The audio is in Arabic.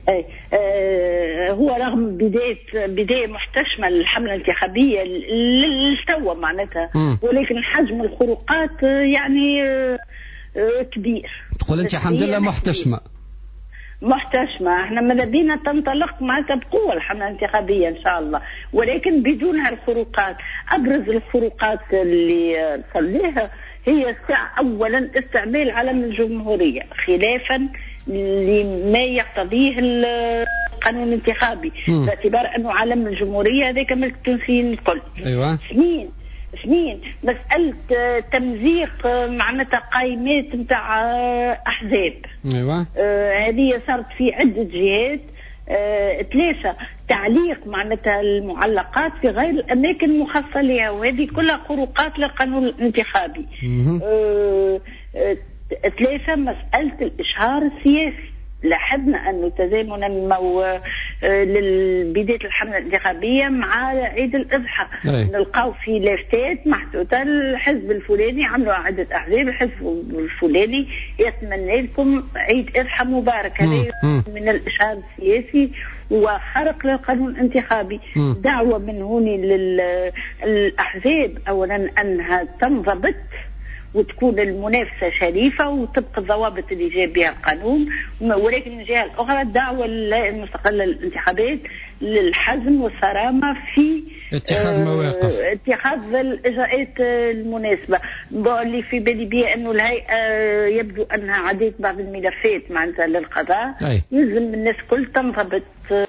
أي هو رغم بداية محتشمة للحملة الانتخابية للتو معناتها، ولكن حجم الخروقات يعني كبير. تقول أنت الحمد لله محتشمة. احنا ماذا بينا تنطلق معناتها بقوة الحملة الانتخابية إن شاء الله، ولكن بدون هالخروقات. أبرز الخروقات اللي صليها هي أولا استعمال علم الجمهورية خلافا لما يقتضيه القانون الانتخابي، باعتبار أنه علم الجمهورية هذاك ملك التونسيين الكل. أيوة. اثنين مسألة تمزيق معناتها قائمات متاع أحزاب. أيوة. هذه صارت في عدة جهات. ثلاثة تعليق معناتها المعلقات في غير الأماكن المخصصة لها، وهذه كلها خروقات للقانون الانتخابي. ثلاثة مسألة الإشهار السياسي. لاحظنا أنه تزامنا لبداية الحملة الانتخابية مع عيد الأضحى نلقاو في لافتات محطوطة الحزب الفلاني، عملوا عدة أحزاب الحزب الفلاني يتمنى لكم عيد أضحى مبارك. هذا من الإشهار السياسي وخرق للقانون الانتخابي. دعوة من هوني للأحزاب أولا أنها تنضبط وتكون المنافسة شريفة وتبقى الضوابط اللي جاء بها القانون، ولكن من الجهة الأخرى الدعوة المستقلة للانتخابات للحزم والصرامة في اتخاذ الإجراءات المناسبة. اللي في بالي بيه أنه الهيئة يبدو أنها عديت بعض الملفات معناتها للقضاء، يلزم الناس كل تنضبط